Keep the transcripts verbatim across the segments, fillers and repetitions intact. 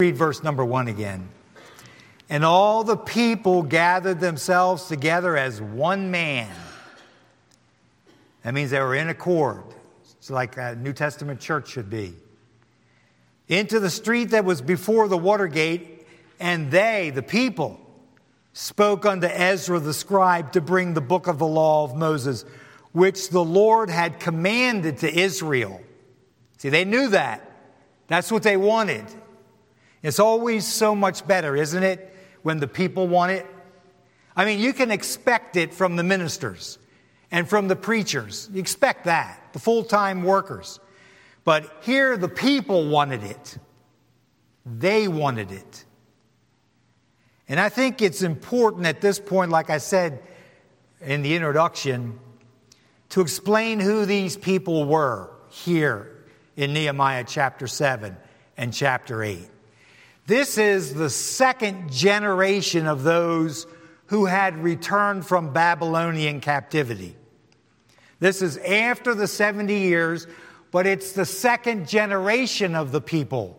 Read verse number one again. And all the people gathered themselves together as one man. That means they were in accord. It's like a New Testament church should be. Into the street that was before the water gate, and they, the people, spoke unto Ezra the scribe to bring the book of the law of Moses, which the Lord had commanded to Israel. See, they knew that. That's what they wanted. It's always so much better, isn't it, when the people want it? I mean, you can expect it from the ministers and from the preachers. You expect that, the full-time workers. But here the people wanted it. They wanted it. And I think it's important at this point, like I said in the introduction, to explain who these people were here in Nehemiah chapter seven and chapter eight. This is the second generation of those who had returned from Babylonian captivity. This is after the seventy years, but it's the second generation of the people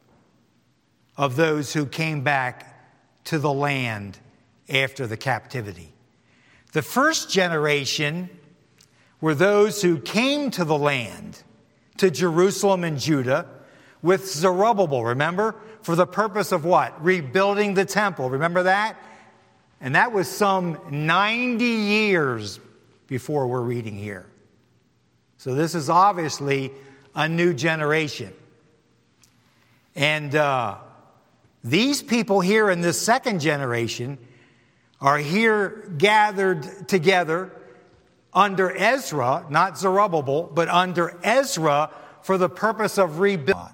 of those who came back to the land after the captivity. The first generation were those who came to the land, to Jerusalem and Judah, with Zerubbabel, remember? For the purpose of what? Rebuilding the temple. Remember that? And that was some ninety years before we're reading here. So this is obviously a new generation. And uh, these people here in this second generation are here gathered together under Ezra, not Zerubbabel, but under Ezra for the purpose of rebuilding.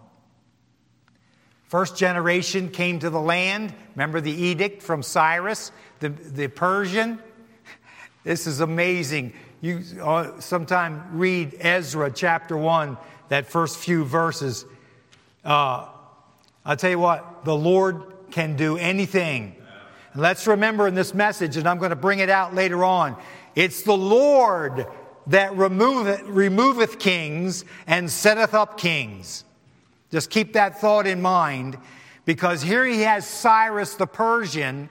First generation came to the land. Remember the edict from Cyrus, the, the Persian? This is amazing. You uh, sometime read Ezra chapter one, that first few verses. Uh, I'll tell you what, the Lord can do anything. And let's remember in this message, and I'm going to bring it out later on, it's the Lord that removeth, removeth kings and setteth up kings. Just keep that thought in mind, because here he has Cyrus the Persian,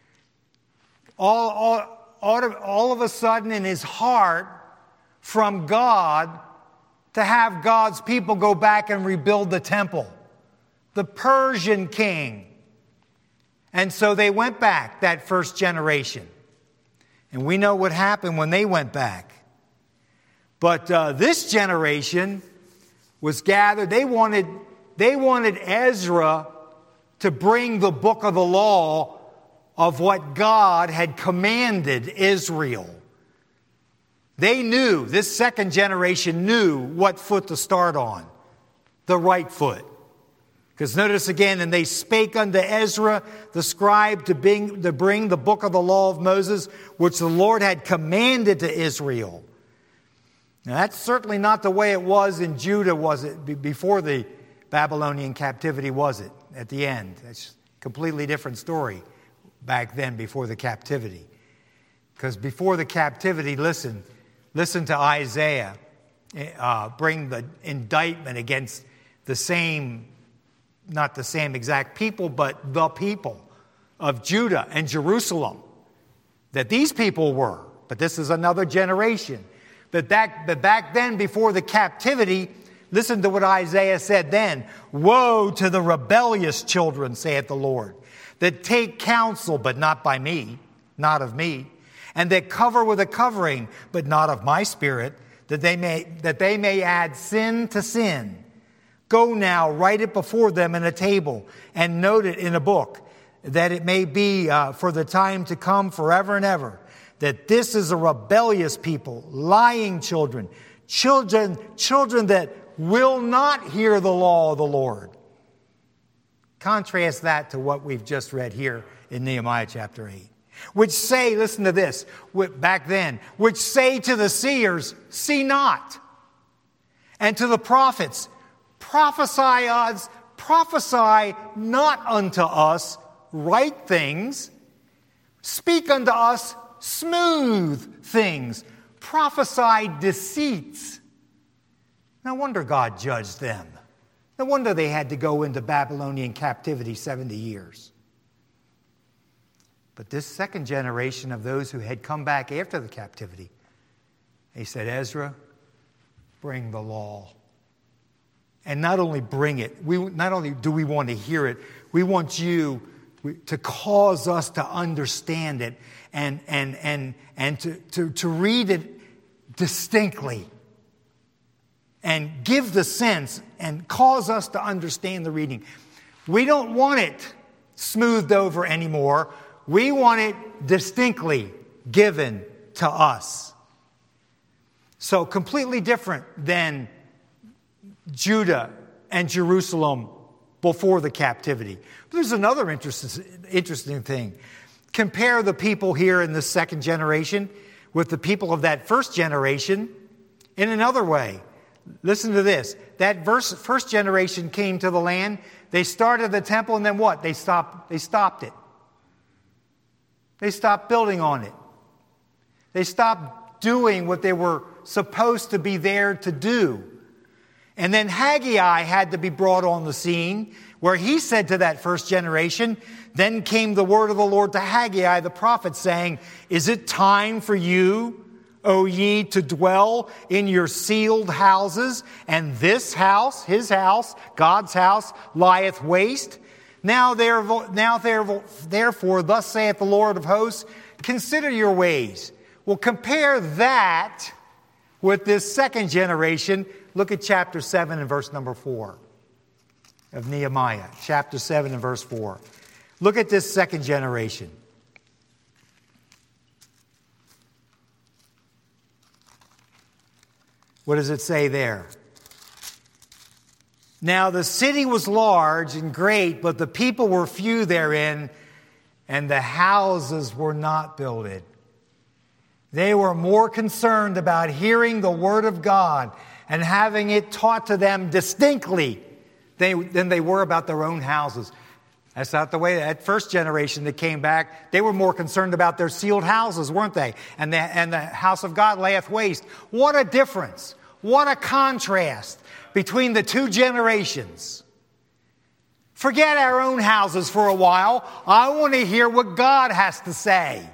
all, all, all, of, all of a sudden in his heart from God to have God's people go back and rebuild the temple. The Persian king. And so they went back, that first generation. And we know what happened when they went back. But uh, this generation was gathered. They wanted, they wanted Ezra to bring the book of the law of what God had commanded Israel. They knew, this second generation knew what foot to start on, the right foot. Because notice again, and they spake unto Ezra the scribe to bring, to bring the book of the law of Moses, which the Lord had commanded to Israel. Now that's certainly not the way it was in Judah, was it? Before the Babylonian captivity, was it? At the end. That's a completely different story back then before the captivity. Because before the captivity, listen, listen to Isaiah uh, bring the indictment against the same, not the same exact people, but the people of Judah and Jerusalem. That these people were, but this is another generation. But back, but back then, before the captivity, listen to what Isaiah said then. Woe to the rebellious children, saith the Lord, that take counsel, but not by me, not of me, and that cover with a covering, but not of my spirit, that they may, that they may add sin to sin. Go now, write it before them in a table, and note it in a book, that it may be uh, for the time to come forever and ever, that this is a rebellious people, lying children, children, children that will not hear the law of the Lord. Contrast that to what we've just read here in Nehemiah chapter eight. Which say, listen to this, back then, which say to the seers, see not, and to the prophets, prophesy us, prophesy not unto us right things, speak unto us smooth things, prophesy deceits. No wonder God judged them. No wonder they had to go into Babylonian captivity seventy years. But this second generation of those who had come back after the captivity, they said, Ezra, bring the law. And not only bring it, we not only do we want to hear it, we want you to cause us to understand it and and and and to, to, to read it distinctly. And give the sense and cause us to understand the reading. We don't want it smoothed over anymore. We want it distinctly given to us. So completely different than Judah and Jerusalem before the captivity. But there's another interesting, interesting thing. Compare the people here in the second generation with the people of that first generation in another way. Listen to this. That verse, first generation came to the land. They started the temple, and then what? They stopped, they stopped it. They stopped building on it. They stopped doing what they were supposed to be there to do. And then Haggai had to be brought on the scene, where he said to that first generation, then came the word of the Lord to Haggai the prophet, saying, is it time for you, O ye, to dwell in your sealed houses, and this house, his house, God's house, lieth waste? Now, therefore, now therefore, thus saith the Lord of hosts, consider your ways. Well, compare that with this second generation. Look at chapter seven and verse number four of Nehemiah. Chapter seven and verse four. Look at this second generation. What does it say there? Now the city was large and great, but the people were few therein, and the houses were not builded. They were more concerned about hearing the word of God and having it taught to them distinctly than they were about their own houses. That's not the way that first generation that came back. They were more concerned about their sealed houses, weren't they? And the, and the house of God layeth waste. What a difference. What a contrast between the two generations. Forget our own houses for a while. I want to hear what God has to say.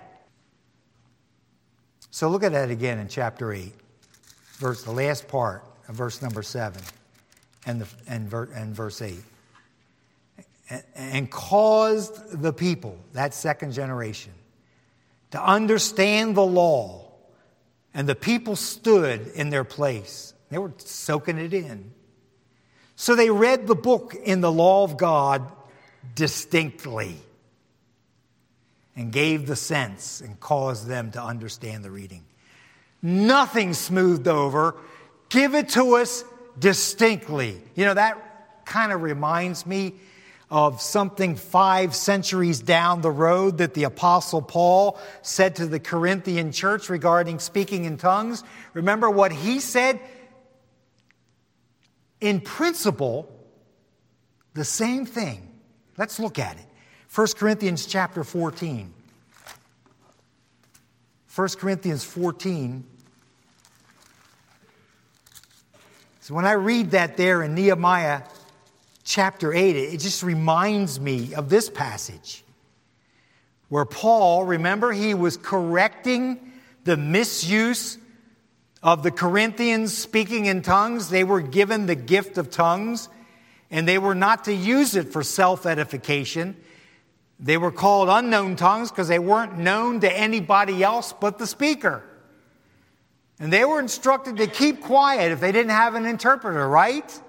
So look at that again in chapter eight, verse the last part of verse number seven and, the, and, ver, and verse eight. And caused the people, that second generation, to understand the law. And the people stood in their place. They were soaking it in. So they read the book in the law of God distinctly and gave the sense and caused them to understand the reading. Nothing smoothed over. Give it to us distinctly. You know, that kind of reminds me of something five centuries down the road that the Apostle Paul said to the Corinthian church regarding speaking in tongues. Remember what he said? In principle, the same thing. Let's look at it. First Corinthians chapter fourteen. First Corinthians fourteen. So when I read that there in Nehemiah chapter eight, it just reminds me of this passage where Paul, remember, he was correcting the misuse of the Corinthians speaking in tongues. They were given the gift of tongues, and they were not to use it for self-edification. They were called unknown tongues because they weren't known to anybody else but the speaker. And they were instructed to keep quiet if they didn't have an interpreter, right?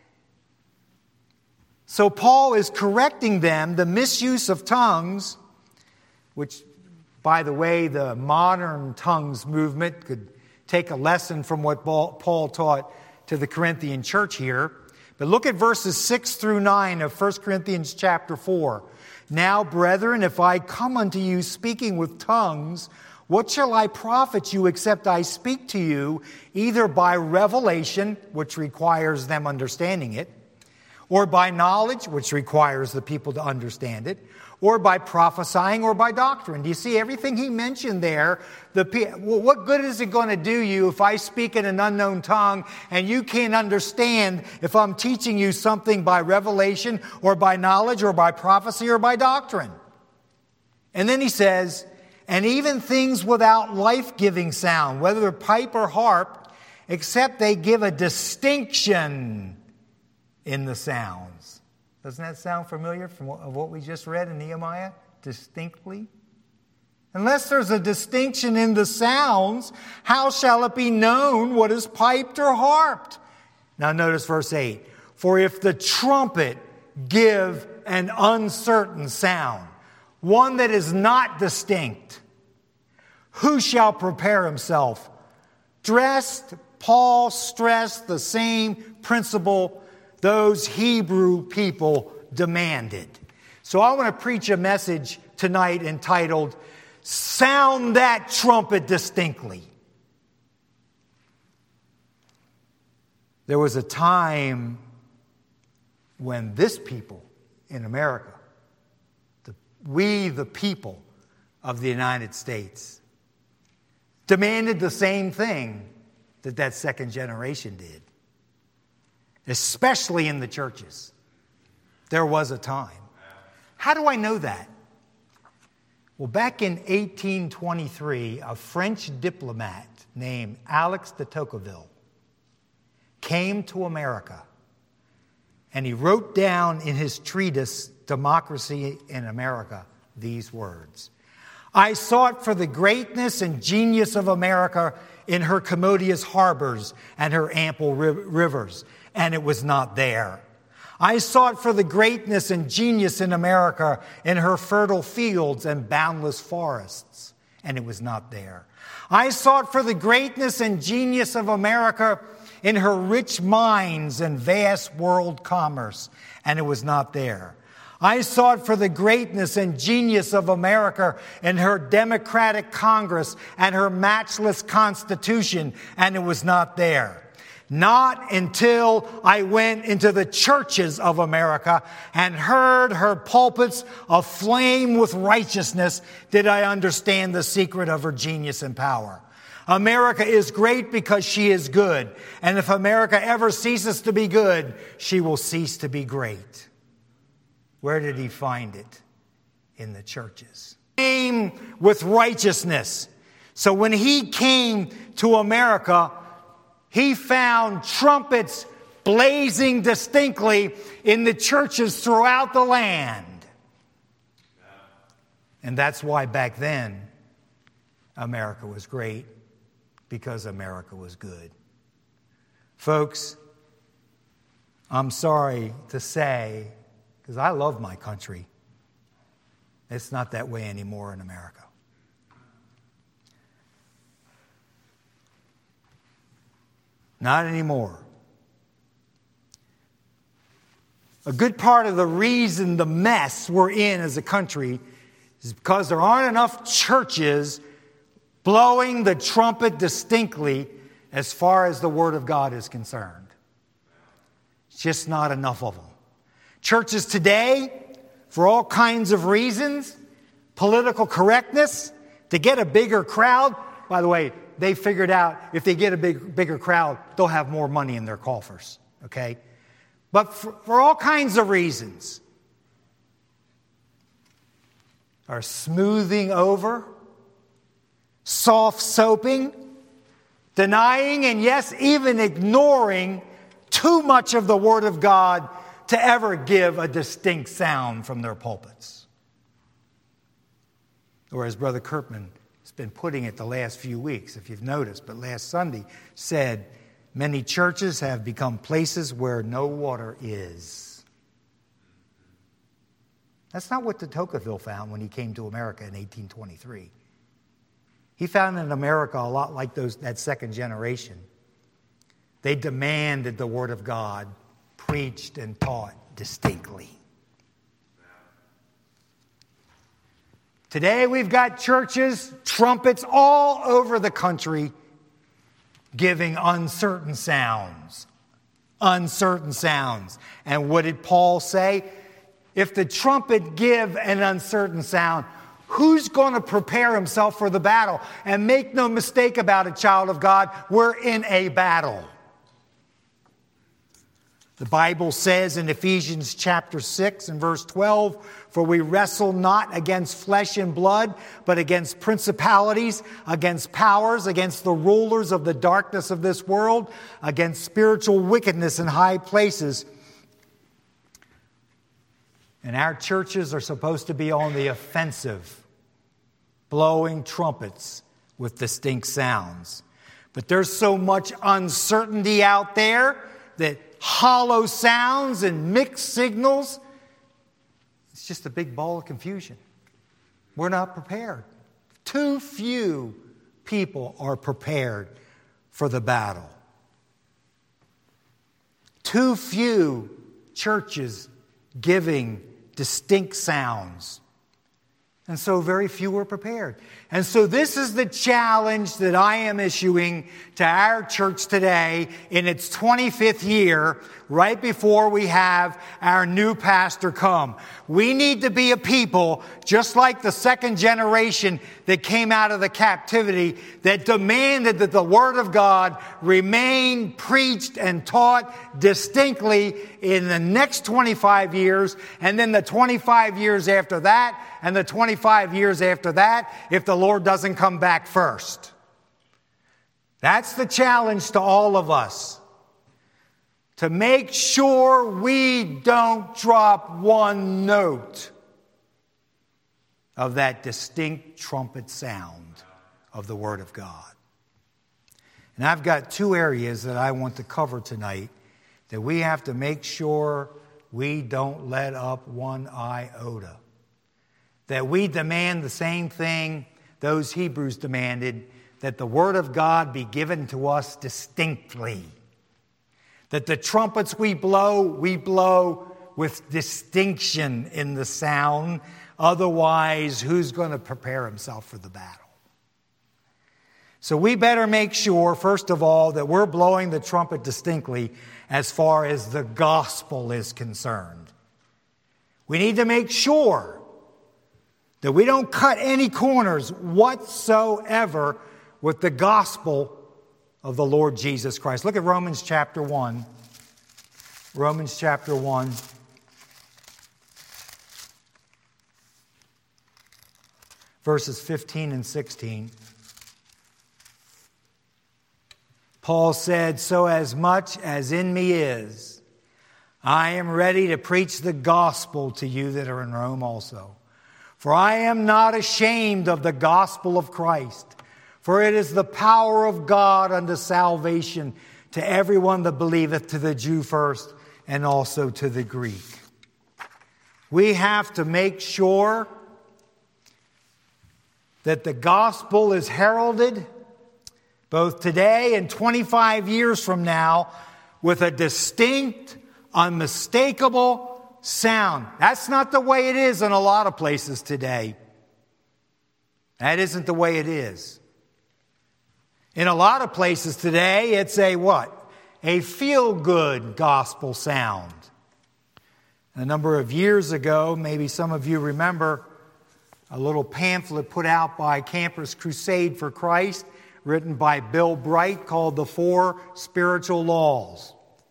So Paul is correcting them, the misuse of tongues, which, by the way, the modern tongues movement could take a lesson from what Paul taught to the Corinthian church here. But look at verses six through nine of First Corinthians chapter four. Now, brethren, if I come unto you speaking with tongues, what shall I profit you except I speak to you either by revelation, which requires them understanding it, or by knowledge, which requires the people to understand it, or by prophesying, or by doctrine. Do you see everything he mentioned there? The, well, what good is it going to do you if I speak in an unknown tongue and you can't understand if I'm teaching you something by revelation or by knowledge or by prophecy or by doctrine? And then he says, and even things without life-giving sound, whether pipe or harp, except they give a distinction in the sounds. Doesn't that sound familiar from what we just read in Nehemiah? Distinctly. Unless there's a distinction in the sounds, how shall it be known what is piped or harped? Now notice verse eight. For if the trumpet give an uncertain sound, one that is not distinct, who shall prepare himself? Dressed, Paul stressed the same principle those Hebrew people demanded. So I want to preach a message tonight entitled, Sound That Trumpet Distinctly. There was a time when this people in America, the, we the people of the United States, demanded the same thing that that second generation did. Especially in the churches. There was a time. How do I know that? Well, back in eighteen twenty-three, a French diplomat named Alex de Tocqueville came to America, and he wrote down in his treatise, Democracy in America, these words. I sought for the greatness and genius of America in her commodious harbors and her ample ri- rivers, and it was not there. I sought for the greatness and genius in America in her fertile fields and boundless forests, and it was not there. I sought for the greatness and genius of America in her rich mines and vast world commerce, and it was not there. I sought for the greatness and genius of America in her democratic Congress and her matchless Constitution, and it was not there. Not until I went into the churches of America and heard her pulpits aflame with righteousness did I understand the secret of her genius and power. America is great because she is good, and if America ever ceases to be good, she will cease to be great. Where did he find it? In the churches. Came with righteousness. So when he came to America, he found trumpets blazing distinctly in the churches throughout the land. And that's why back then, America was great, because America was good. Folks, I'm sorry to say, because I love my country, it's not that way anymore in America. Not anymore. A good part of the reason the mess we're in as a country is because there aren't enough churches blowing the trumpet distinctly as far as the Word of God is concerned. It's just not enough of them. Churches today, for all kinds of reasons, political correctness, to get a bigger crowd. By the way, they figured out if they get a big, bigger crowd, they'll have more money in their coffers. Okay? But for, for all kinds of reasons, are smoothing over, soft soaping, denying, and yes, even ignoring too much of the Word of God to ever give a distinct sound from their pulpits. Or as Brother Kirkman has been putting it the last few weeks, if you've noticed, but last Sunday said, many churches have become places where no water is. That's not what de Tocqueville found when he came to America in eighteen twenty-three. He found in America a lot like those that second generation. They demanded the Word of God preached and taught distinctly. Today we've got churches, trumpets all over the country giving uncertain sounds, uncertain sounds. And what did Paul say? If the trumpet give an uncertain sound, who's going to prepare himself for the battle? And make no mistake about it, child of God, we're in a battle. The Bible says in Ephesians chapter six and verse twelve, for we wrestle not against flesh and blood, but against principalities, against powers, against the rulers of the darkness of this world, against spiritual wickedness in high places. And our churches are supposed to be on the offensive, blowing trumpets with distinct sounds. But there's so much uncertainty out there that hollow sounds and mixed signals, it's just a big ball of confusion. We're not prepared. Too few people are prepared for the battle. Too few churches giving distinct sounds. And so very few are prepared. And so this is the challenge that I am issuing to our church today in its twenty-fifth year, right before we have our new pastor come. We need to be a people, just like the second generation that came out of the captivity, that demanded that the Word of God remain preached and taught distinctly in the next twenty-five years, and then the twenty-five years after that, and the twenty-five years after that, if the Lord doesn't come back first. That's the challenge to all of us. To make sure we don't drop one note of that distinct trumpet sound of the Word of God. And I've got two areas that I want to cover tonight that we have to make sure we don't let up one iota. That we demand the same thing those Hebrews demanded, that the Word of God be given to us distinctly. That the trumpets we blow, we blow with distinction in the sound. Otherwise, who's going to prepare himself for the battle? So we better make sure, first of all, that we're blowing the trumpet distinctly as far as the gospel is concerned. We need to make sure that we don't cut any corners whatsoever with the gospel of the Lord Jesus Christ. Look at Romans chapter one. Romans chapter one. Verses fifteen and sixteen. Paul said, so as much as in me is, I am ready to preach the gospel to you that are in Rome also. For I am not ashamed of the gospel of Christ, for it is the power of God unto salvation to everyone that believeth, to the Jew first, and also to the Greek. We have to make sure that the gospel is heralded both today and twenty-five years from now with a distinct, unmistakable sound. That's not the way it is in a lot of places today. That isn't the way it is. In a lot of places today, it's a what? A feel-good gospel sound. A number of years ago, maybe some of you remember, a little pamphlet put out by Campus Crusade for Christ, written by Bill Bright, called The Four Spiritual Laws.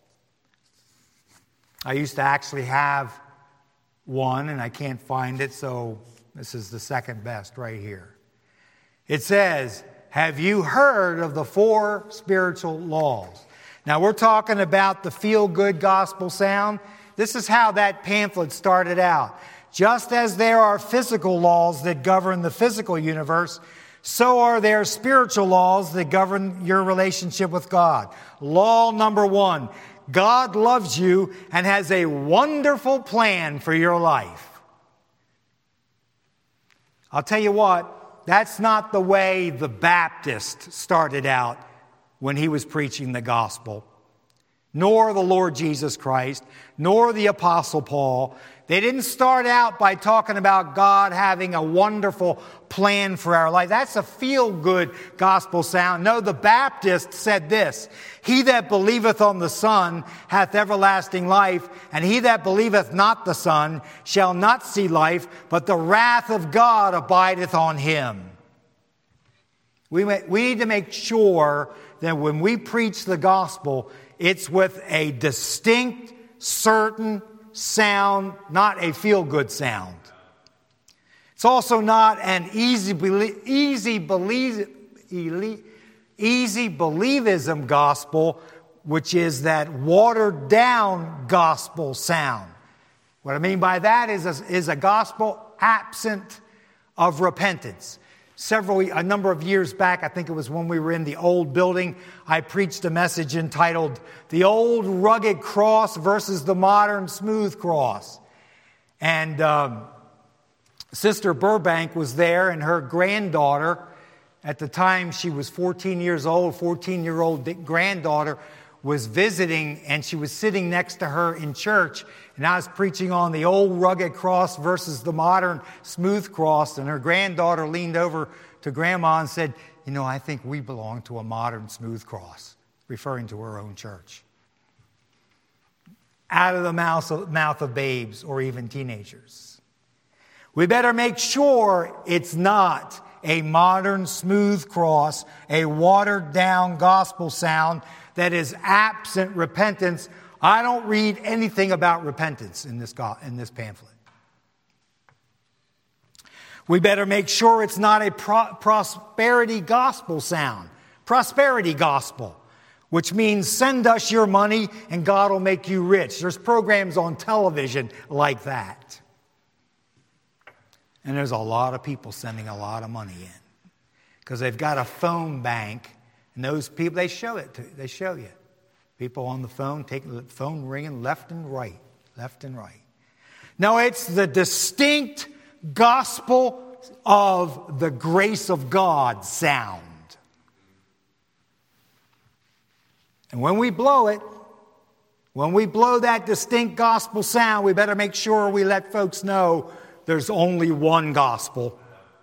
I used to actually have one, and I can't find it, so this is the second best right here. It says, have you heard of the four spiritual laws? Now, we're talking about the feel-good gospel sound. This is how that pamphlet started out. Just as there are physical laws that govern the physical universe, so are there spiritual laws that govern your relationship with God. Law number one, God loves you and has a wonderful plan for your life. I'll tell you what, that's not the way the Baptist started out when he was preaching the gospel. nor the Lord Jesus Christ, nor the Apostle Paul. They didn't start out by talking about God having a wonderful plan for our life. That's a feel-good gospel sound. No, the Baptist said this: "He that believeth on the Son hath everlasting life, and he that believeth not the Son shall not see life, but the wrath of God abideth on him." We, may, we need to make sure that when we preach the gospel, it's with a distinct, certain sound, not a feel-good sound. It's also not an easy, easy, believe, easy believism gospel, which is that watered-down gospel sound. What I mean by that is a, is a gospel absent of repentance. Several, a number of years back, I think it was when we were in the old building, I preached a message entitled "The Old Rugged Cross versus the Modern Smooth Cross." And um, Sister Burbank was there, and her granddaughter, at the time she was fourteen years old, fourteen-year-old granddaughter, was visiting, and she was sitting next to her in church. And I was preaching on the old rugged cross versus the modern smooth cross. And her granddaughter leaned over to Grandma and said, "You know, I think we belong to a modern smooth cross," referring to her own church. Out of the mouth of, mouth of babes or even teenagers. We better make sure it's not a modern smooth cross, a watered down gospel sound that is absent repentance. I don't read anything about repentance in this, go- in this pamphlet. We better make sure it's not a pro- prosperity gospel sound. Prosperity gospel, which means send us your money and God will make you rich. There's programs on television like that. And there's a lot of people sending a lot of money in because they've got a phone bank, and those people, they show it to, they show you. People on the phone, taking the phone ringing left and right, left and right. No, it's the distinct gospel of the grace of God sound. And when we blow it, when we blow that distinct gospel sound, we better make sure we let folks know there's only one gospel.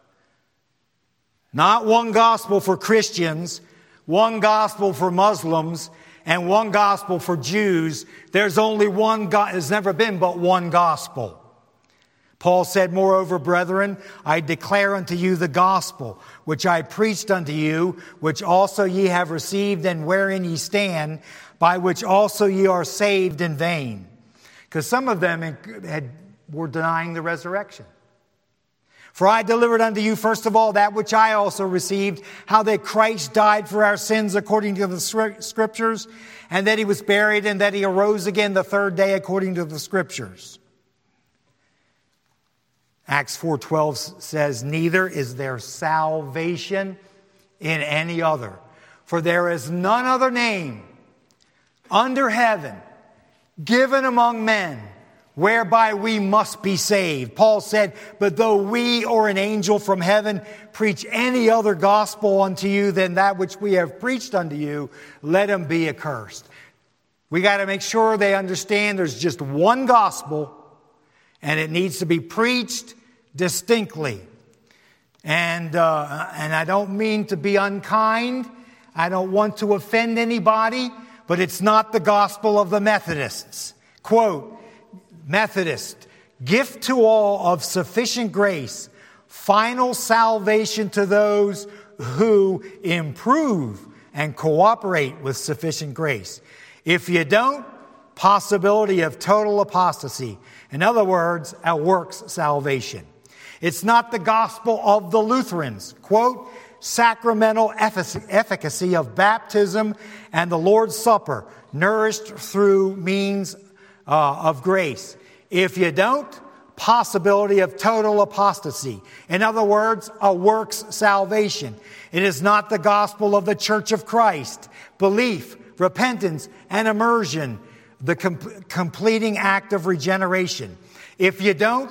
Not one gospel for Christians, one gospel for Muslims, and one gospel for Jews. There's only one God. There's never been but one gospel. Paul said, "Moreover, brethren, I declare unto you the gospel, which I preached unto you, which also ye have received, and wherein ye stand, by which also ye are saved in vain." Because some of them had, were denying the resurrection. "For I delivered unto you first of all that which I also received, how that Christ died for our sins according to the Scriptures, and that he was buried, and that he arose again the third day according to the Scriptures." Acts four twelve says, "Neither is there salvation in any other, for there is none other name under heaven given among men whereby we must be saved." Paul said, "But though we or an angel from heaven preach any other gospel unto you than that which we have preached unto you, let him be accursed." We got to make sure they understand there's just one gospel, and it needs to be preached distinctly. And uh, and I don't mean to be unkind. I don't want to offend anybody, but it's not the gospel of the Methodists. Quote, Methodist, "Gift to all of sufficient grace, final salvation to those who improve and cooperate with sufficient grace. If you don't, possibility of total apostasy." In other words, a works salvation. It's not the gospel of the Lutherans. Quote, "Sacramental efficacy of baptism and the Lord's Supper, nourished through means uh, of grace. If you don't, possibility of total apostasy." In other words, a works salvation. It is not the gospel of the Church of Christ. Belief, repentance, and immersion, the com- completing act of regeneration. If you don't,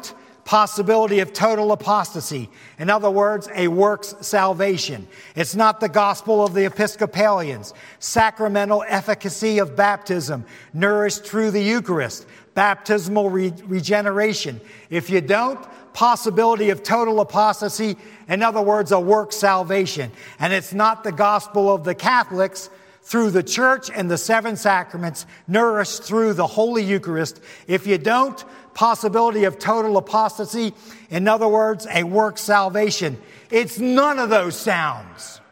possibility of total apostasy. In other words, a works salvation. It's not the gospel of the Episcopalians. Sacramental efficacy of baptism, nourished through the Eucharist. Baptismal re- regeneration. If you don't, possibility of total apostasy. In other words, a work salvation. And it's not the gospel of the Catholics through the church and the seven sacraments, nourished through the Holy Eucharist. If you don't, possibility of total apostasy. In other words, a work salvation. It's none of those sounds.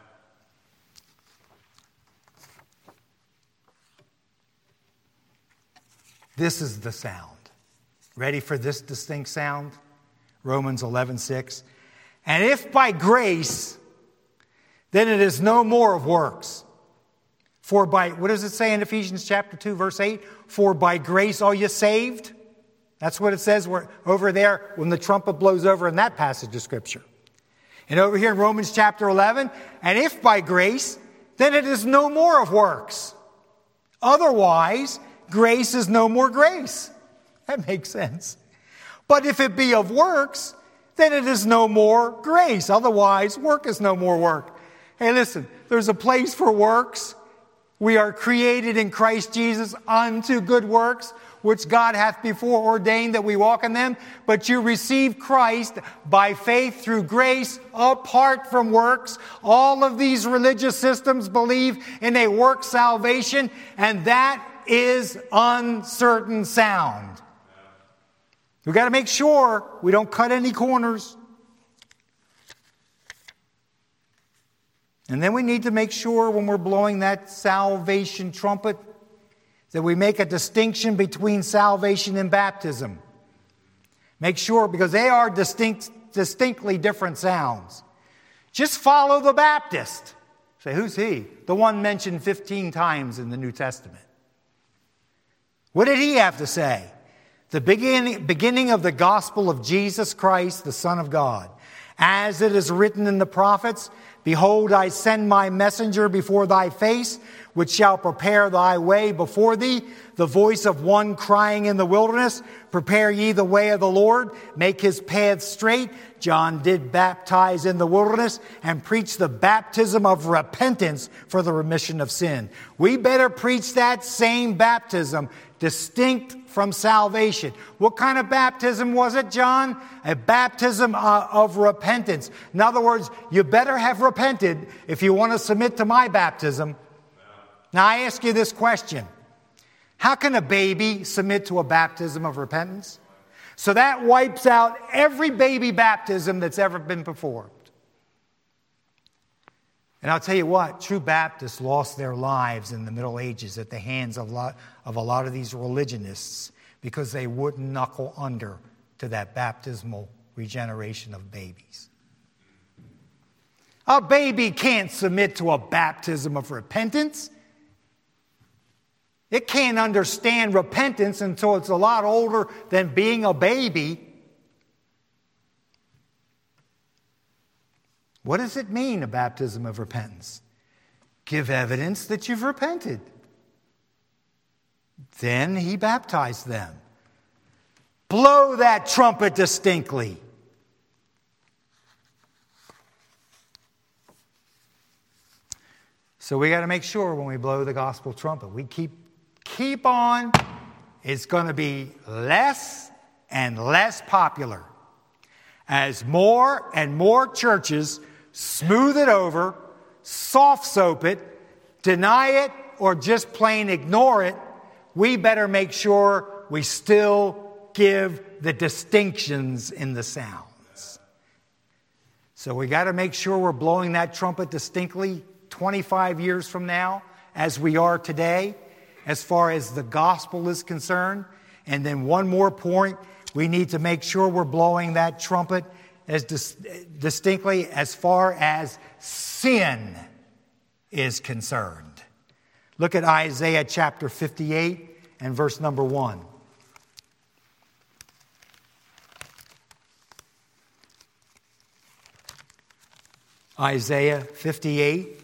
This is the sound. Ready for this distinct sound? Romans eleven six. And if by grace, then it is no more of works. For by, what does it say in Ephesians chapter two, verse eight? For by grace are you saved? That's what it says over there when the trumpet blows over in that passage of Scripture. And over here in Romans chapter eleven, and if by grace, then it is no more of works. Otherwise, grace is no more grace. That makes sense. But if it be of works, then it is no more grace. Otherwise, work is no more work. Hey, listen, there's a place for works. We are created in Christ Jesus unto good works, which God hath before ordained that we walk in them. But you receive Christ by faith through grace, apart from works. All of these religious systems believe in a work salvation, and that is uncertain sound. We've got to make sure we don't cut any corners. And then we need to make sure when we're blowing that salvation trumpet that we make a distinction between salvation and baptism. Make sure, because they are distinct, distinctly different sounds. Just follow the Baptist. Say, who's he? The one mentioned fifteen times in the New Testament. What did he have to say? The beginning, beginning of the gospel of Jesus Christ, the Son of God. As it is written in the prophets, behold, I send my messenger before thy face, which shall prepare thy way before thee. The voice of one crying in the wilderness, prepare ye the way of the Lord, make his path straight. John did baptize in the wilderness and preach the baptism of repentance for the remission of sin. We better preach that same baptism, distinct from salvation. What kind of baptism was it, John? A baptism of repentance. In other words, you better have repented if you want to submit to my baptism. Now I ask you this question. How can a baby submit to a baptism of repentance? So that wipes out every baby baptism that's ever been performed. And I'll tell you what, true Baptists lost their lives in the Middle Ages at the hands of a lot of, a lot of these religionists because they wouldn't knuckle under to that baptismal regeneration of babies. A baby can't submit to a baptism of repentance. It can't understand repentance until it's a lot older than being a baby. What does it mean, a baptism of repentance? Give evidence that you've repented. Then he baptized them. Blow that trumpet distinctly. So we got to make sure when we blow the gospel trumpet, we keep keep on. It's going to be less and less popular as more and more churches smooth it over, soft soap it, deny it, or just plain ignore it. We better make sure we still give the distinctions in the sounds. So we got to make sure we're blowing that trumpet distinctly twenty-five years from now, as we are today, as far as the gospel is concerned. And then one more point, we need to make sure we're blowing that trumpet as dis- distinctly as far as sin is concerned. Look at Isaiah chapter fifty-eight and verse number one. Isaiah fifty-eight.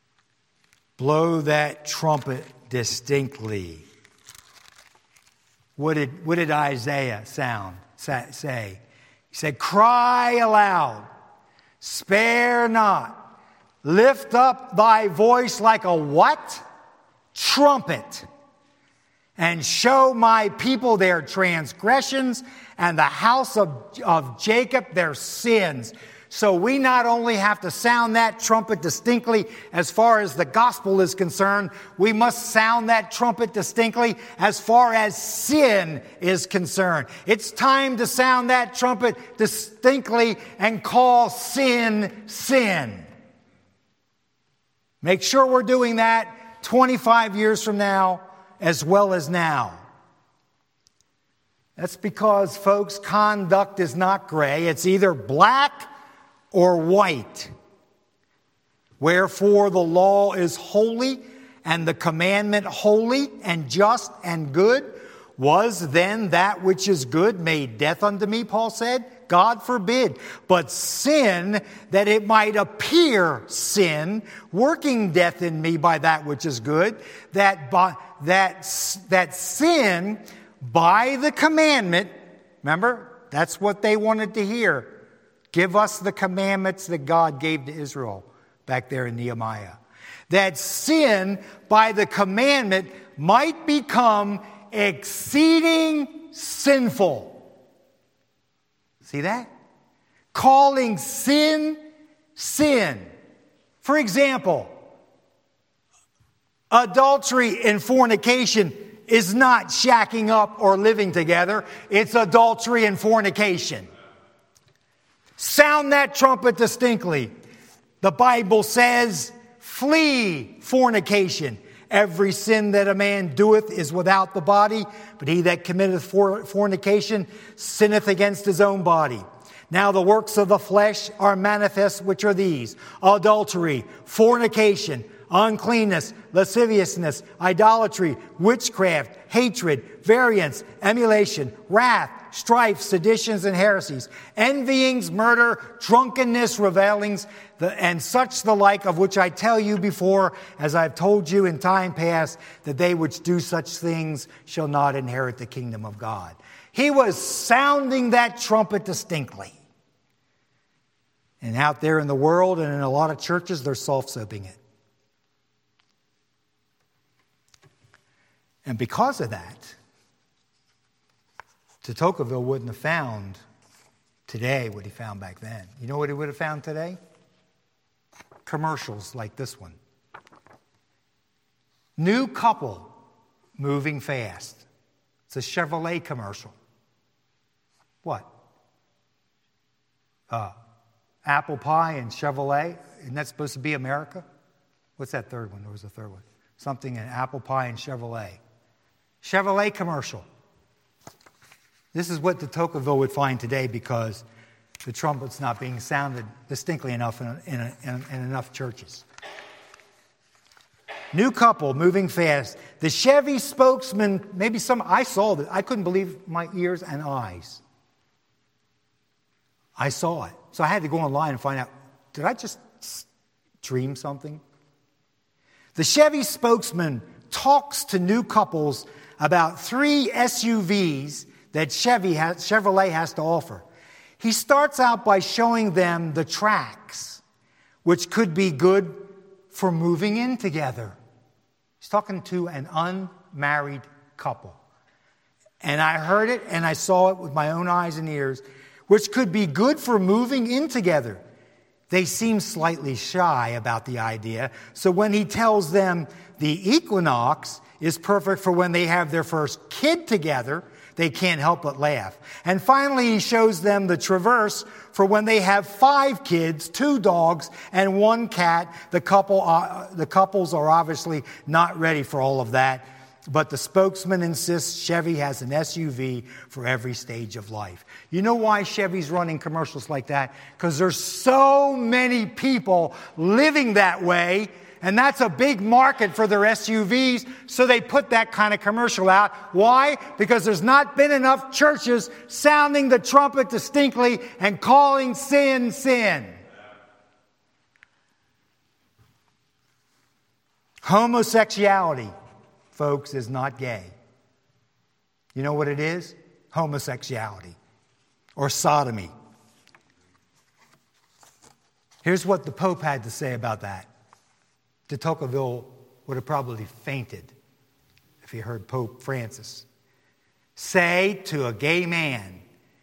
Blow that trumpet distinctly. What did, what did Isaiah sound, say? He said, cry aloud, spare not, lift up thy voice like a what? Trumpet. And show my people their transgressions and the house of, of Jacob their sins. So we not only have to sound that trumpet distinctly as far as the gospel is concerned, we must sound that trumpet distinctly as far as sin is concerned. It's time to sound that trumpet distinctly and call sin, sin. Make sure we're doing that twenty-five years from now as well as now. That's because, folks, conduct is not gray. It's either black or white. Wherefore the law is holy, and the commandment holy and just and good. Was then that which is good made death unto me, Paul said? God forbid. But sin, that it might appear sin, working death in me by that which is good, that by, that, that sin by the commandment, remember, that's what they wanted to hear. Give us the commandments that God gave to Israel back there in Nehemiah. That sin by the commandment might become exceeding sinful. See that? Calling sin, sin. For example, adultery and fornication is not shacking up or living together. It's adultery and fornication. Sound that trumpet distinctly. The Bible says, flee fornication. Every sin that a man doeth is without the body, but he that committeth fornication sinneth against his own body. Now the works of the flesh are manifest, which are these: adultery, fornication, uncleanness, lasciviousness, idolatry, witchcraft, hatred, variance, emulation, wrath, strife, seditions, and heresies, envyings, murder, drunkenness, revelings, and such the like, of which I tell you before, as I've told you in time past, that they which do such things shall not inherit the kingdom of God. He was sounding that trumpet distinctly. And out there in the world and in a lot of churches, they're soft-soaping it. And because of that, de Tocqueville wouldn't have found today what he found back then. You know what he would have found today? Commercials like this one. New couple moving fast. It's a Chevrolet commercial. What? Uh, apple pie and Chevrolet. Isn't that supposed to be America? What's that third one? There was a third one. Something in apple pie and Chevrolet. Chevrolet commercial. This is what de Tocqueville would find today because the trumpet's not being sounded distinctly enough in, in, in, in enough churches. New couple moving fast. The Chevy spokesman, maybe some, I saw that. I couldn't believe my ears and eyes. I saw it. So I had to go online and find out, did I just dream something? The Chevy spokesman talks to new couples about three S U Vs that Chevy has, Chevrolet has to offer. He starts out by showing them the tracks, which could be good for moving in together. He's talking to an unmarried couple. And I heard it and I saw it with my own eyes and ears, which could be good for moving in together. They seem slightly shy about the idea. So when he tells them the Equinox is perfect for when they have their first kid together, they can't help but laugh. And finally, he shows them the Traverse for when they have five kids, two dogs, and one cat. The couple, uh, the couples are obviously not ready for all of that. But the spokesman insists Chevy has an S U V for every stage of life. You know why Chevy's running commercials like that? Because there's so many people living that way, and that's a big market for their S U Vs, so they put that kind of commercial out. Why? Because there's not been enough churches sounding the trumpet distinctly and calling sin, sin. Homosexuality, folks, is not gay. You know what it is? Homosexuality or sodomy. Here's what the Pope had to say about that. De Tocqueville would have probably fainted if he heard Pope Francis say to a gay man,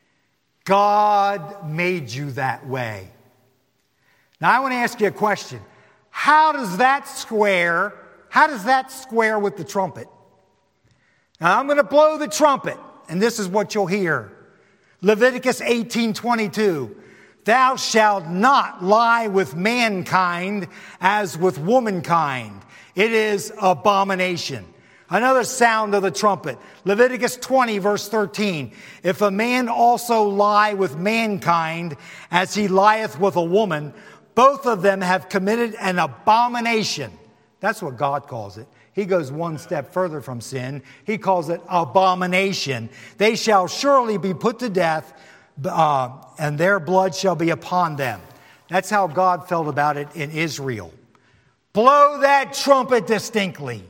God made you that way. Now I want to ask you a question. How does that square, how does that square with the trumpet? Now I'm going to blow the trumpet, and this is what you'll hear. Leviticus eighteen twenty-two. Thou shalt not lie with mankind as with womankind. It is abomination. Another sound of the trumpet. Leviticus twenty, verse thirteen. If a man also lie with mankind as he lieth with a woman, both of them have committed an abomination. That's what God calls it. He goes one step further from sin. He calls it abomination. They shall surely be put to death, uh, and their blood shall be upon them. That's how God felt about it in Israel. Blow that trumpet distinctly.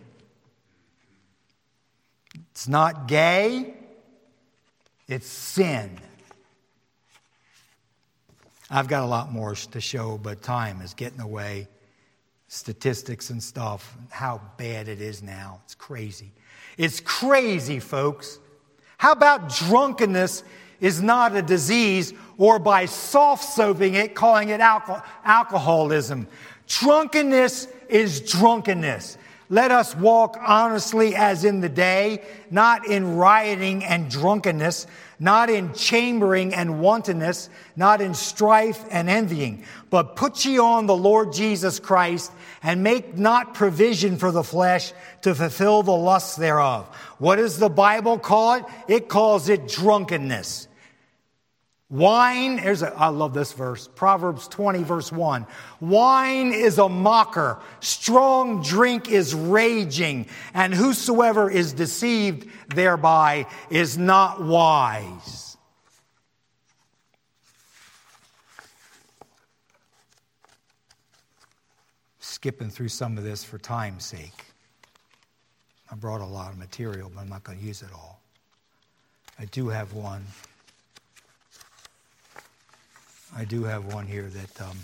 It's not gay. It's sin. I've got a lot more to show, but time is getting away. Statistics and stuff, how bad it is now. It's crazy. It's crazy, folks. How about drunkenness is not a disease, or by soft-soaping it, calling it alcohol- alcoholism. Drunkenness is drunkenness. Let us walk honestly as in the day, not in rioting and drunkenness, not in chambering and wantonness, not in strife and envying, but put ye on the Lord Jesus Christ, and make not provision for the flesh to fulfill the lusts thereof. What does the Bible call it? It calls it drunkenness. Wine, here's a, I love this verse, Proverbs twenty, verse one. Wine is a mocker, strong drink is raging, and whosoever is deceived thereby is not wise. Skipping through some of this for time's sake. I brought a lot of material, but I'm not going to use it all. I do have one. I do have one here that um,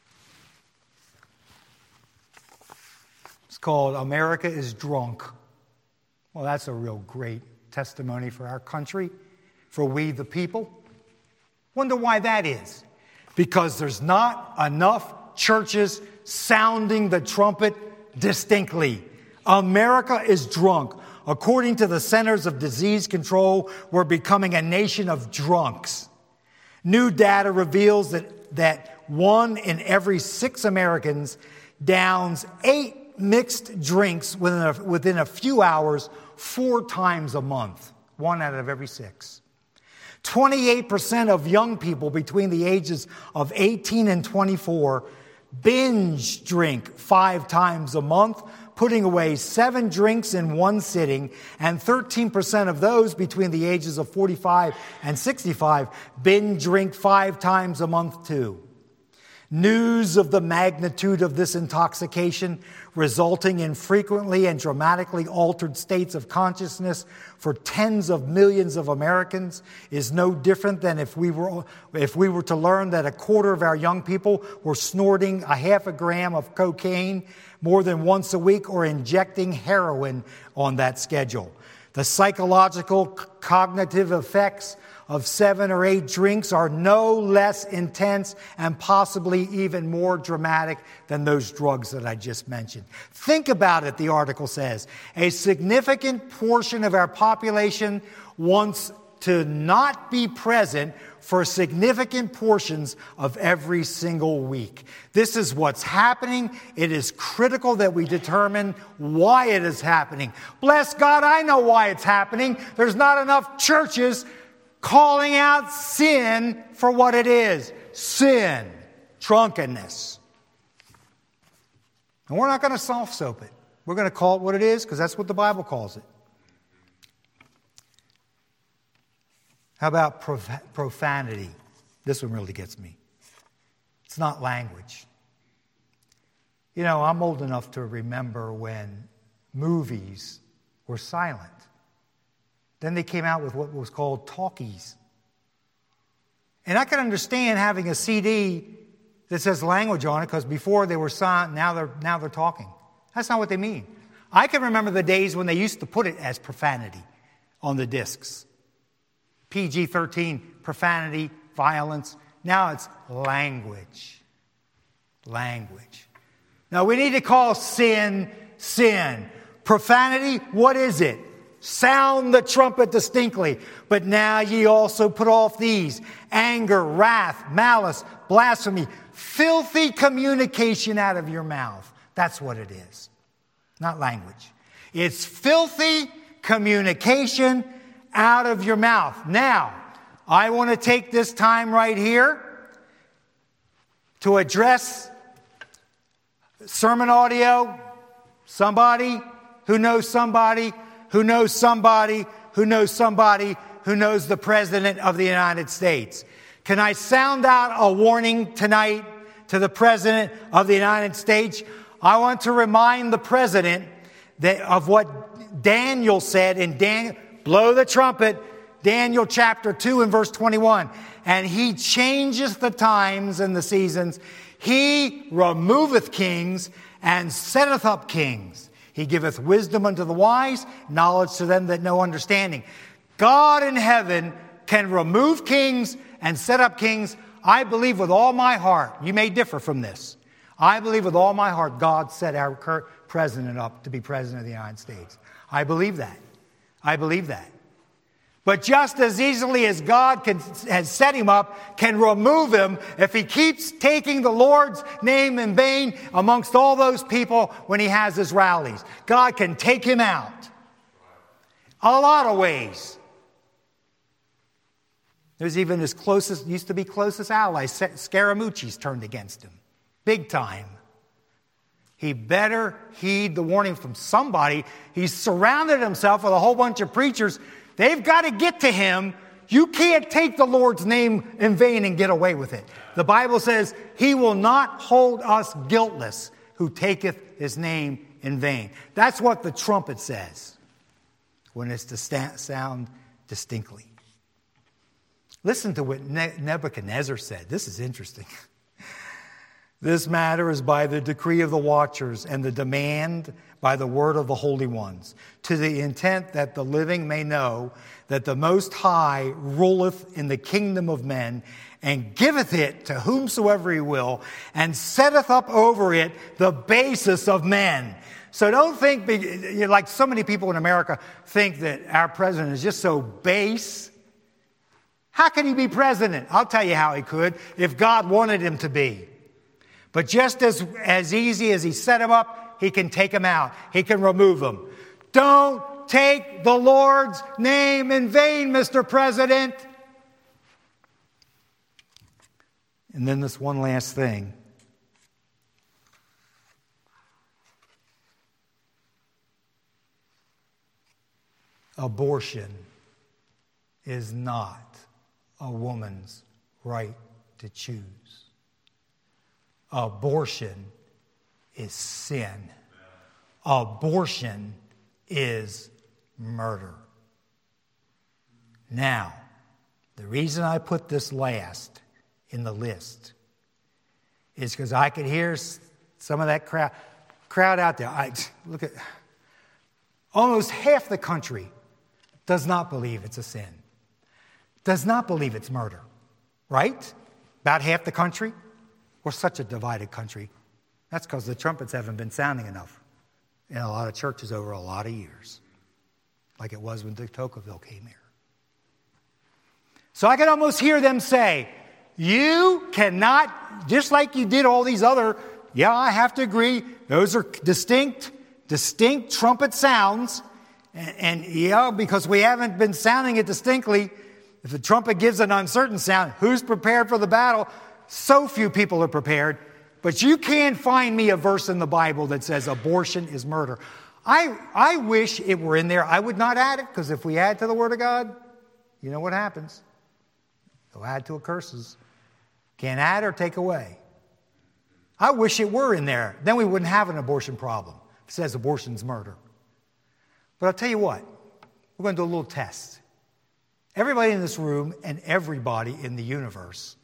it's called America is Drunk. Well, that's a real great testimony for our country, for we the people. Wonder why that is. Because there's not enough churches sounding the trumpet distinctly. America is drunk. According to the Centers of Disease Control, we're becoming a nation of drunks. New data reveals that, that one in every six Americans downs eight mixed drinks within a, within a few hours four times a month. One out of every six. twenty-eight percent of young people between the ages of eighteen and twenty-four binge drink five times a month, putting away seven drinks in one sitting, and thirteen percent of those between the ages of forty-five and sixty-five binge drink five times a month too. News of the magnitude of this intoxication, resulting in frequently and dramatically altered states of consciousness for tens of millions of Americans, is no different than if we were if we were to learn that a quarter of our young people were snorting a half a gram of cocaine more than once a week, or injecting heroin on that schedule. The psychological, cognitive effects of seven or eight drinks are no less intense and possibly even more dramatic than those drugs that I just mentioned. Think about it, the article says. A significant portion of our population wants to not be present for significant portions of every single week. This is what's happening. It is critical that we determine why it is happening. Bless God, I know why it's happening. There's not enough churches calling out sin for what it is. Sin. Drunkenness. And we're not going to soft soap it. We're going to call it what it is, because that's what the Bible calls it. How about prof- profanity? This one really gets me. It's not language. You know, I'm old enough to remember when movies were silent. Then they came out with what was called talkies. And I can understand having a C D that says language on it, because before they were silent, now they're, now they're talking. That's not what they mean. I can remember the days when they used to put it as profanity on the discs. P G thirteen, profanity, violence. Now it's language. Language. Now we need to call sin, sin. Profanity, what is it? Sound the trumpet distinctly. But now ye also put off these: anger, wrath, malice, blasphemy, filthy communication out of your mouth. That's what it is. Not language. It's filthy communication out of your mouth. Now, I want to take this time right here to address sermon audio, somebody who knows somebody who knows somebody who knows somebody who knows the President of the United States. Can I sound out a warning tonight to the President of the United States? I want to remind the President that of what Daniel said in Daniel, blow the trumpet, Daniel chapter two and verse twenty-one. And he changes the times and the seasons. He removeth kings and setteth up kings. He giveth wisdom unto the wise, knowledge to them that know understanding. God in heaven can remove kings and set up kings. I believe with all my heart. You may differ from this. I believe with all my heart God set our current president up to be president of the United States. I believe that. I believe that. But just as easily as God can, has set him up, can remove him if he keeps taking the Lord's name in vain amongst all those people when he has his rallies. God can take him out. A lot of ways. There's even his closest, used to be closest ally, Scaramucci's turned against him. Big time. He better heed the warning from somebody. He's surrounded himself with a whole bunch of preachers. They've got to get to him. You can't take the Lord's name in vain and get away with it. The Bible says, he will not hold us guiltless who taketh his name in vain. That's what the trumpet says when it's to sound distinctly. Listen to what Nebuchadnezzar said. This is interesting. This matter is by the decree of the watchers and the demand by the word of the holy ones, to the intent that the living may know that the Most High ruleth in the kingdom of men and giveth it to whomsoever he will and setteth up over it the basis of men. So don't think, like so many people in America think that our president is just so base. How can he be president? I'll tell you how he could, if God wanted him to be. But just as, as easy as he set him up, he can take him out. He can remove him. Don't take the Lord's name in vain, Mister President. And then this one last thing. Abortion is not a woman's right to choose. Abortion is sin. Abortion is murder. Now, the reason I put this last in the list is because I could hear some of that crowd, crowd out there. I, look at almost half the country does not believe it's a sin. Does not believe it's murder. Right? About half the country. We're such a divided country. That's because the trumpets haven't been sounding enough in a lot of churches over a lot of years, like it was when de Tocqueville came here. So I can almost hear them say, you cannot, just like you did all these other, yeah, I have to agree, those are distinct, distinct trumpet sounds, and, and yeah, because we haven't been sounding it distinctly, if the trumpet gives an uncertain sound, who's prepared for the battle? So few people are prepared. But you can't find me a verse in the Bible that says abortion is murder. I, I wish it were in there. I would not add it, because if we add to the Word of God, you know what happens. They'll add to it curses. Can't add or take away. I wish it were in there. Then we wouldn't have an abortion problem. It says abortion's murder. But I'll tell you what. We're we're going to do a little test. Everybody in this room and everybody in the universe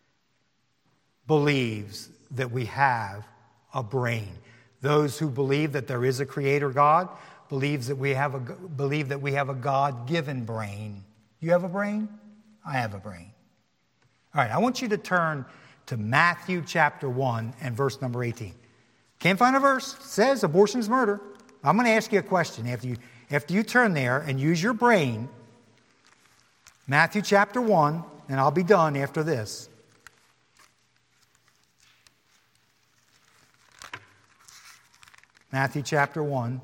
believes that we have a brain. Those who believe that there is a creator God believes that we have a, believe that we have a God-given brain. You have a brain? I have a brain. All right, I want you to turn to Matthew chapter one and verse number eighteen. Can't find a verse. It says abortion is murder. I'm going to ask you a question. After you, after you turn there and use your brain, Matthew chapter one, and I'll be done after this. Matthew chapter one.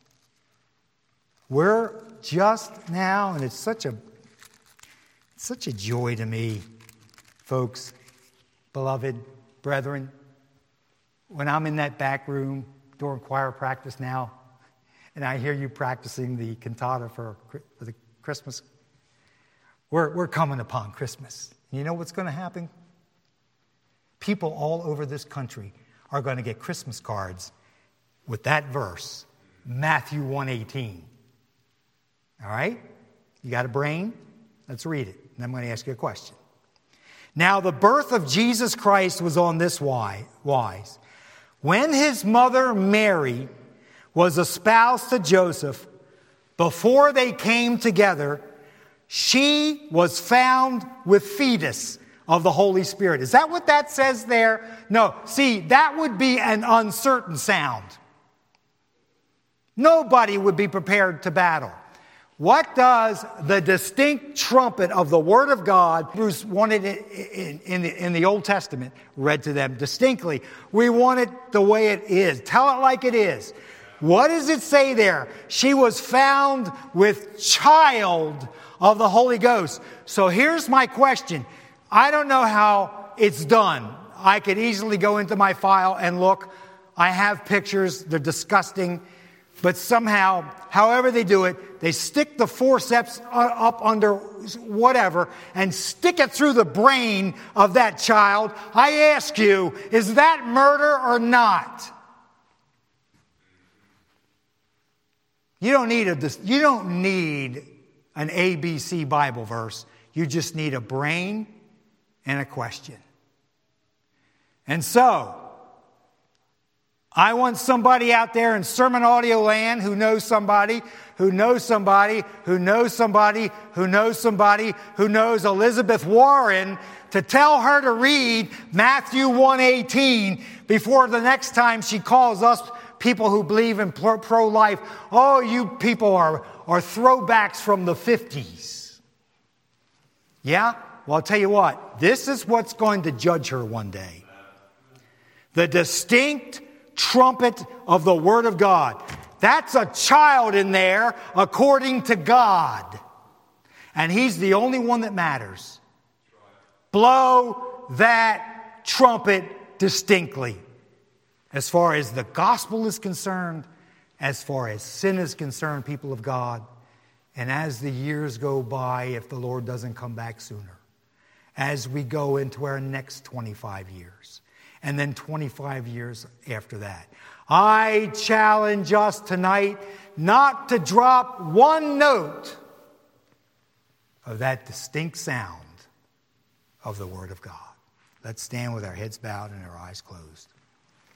We're just now, and it's such a, it's such a joy to me, folks, beloved brethren, when I'm in that back room during choir practice now, and I hear you practicing the cantata for, for the Christmas, we're, we're coming upon Christmas. You know what's going to happen? People all over this country are going to get Christmas cards with that verse, Matthew one eighteen. All right? You got a brain? Let's read it. And I'm going to ask you a question. Now, the birth of Jesus Christ was on this wise. When his mother Mary was espoused to Joseph, before they came together, she was found with fetus of the Holy Spirit. Is that what that says there? No. See, that would be an uncertain sound. Nobody would be prepared to battle. What does the distinct trumpet of the Word of God, Bruce wanted it in, in, the, in the Old Testament, read to them distinctly. We want it the way it is. Tell it like it is. What does it say there? She was found with child of the Holy Ghost. So here's my question. I don't know how it's done. I could easily go into my file and look. I have pictures. They're disgusting. But somehow, however they do it, they stick the forceps up under whatever and stick it through the brain of that child. I ask you, is that murder or not? You don't need a, you don't need an A B C Bible verse. You just need a brain and a question. And so, I want somebody out there in sermon audio land who knows somebody, who knows somebody, who knows somebody, who knows somebody, who knows Elizabeth Warren to tell her to read Matthew one eighteen before the next time she calls us people who believe in pro-life. Oh, you people are, are throwbacks from the fifties. Yeah? Well, I'll tell you what. This is what's going to judge her one day. The distinct trumpet of the Word of God. That's a child in there according to God. And He's the only one that matters. Blow that trumpet distinctly. As far as the gospel is concerned, as far as sin is concerned, people of God, and as the years go by, if the Lord doesn't come back sooner, as we go into our next twenty-five years, and then twenty-five years after that. I challenge us tonight not to drop one note of that distinct sound of the Word of God. Let's stand with our heads bowed and our eyes closed.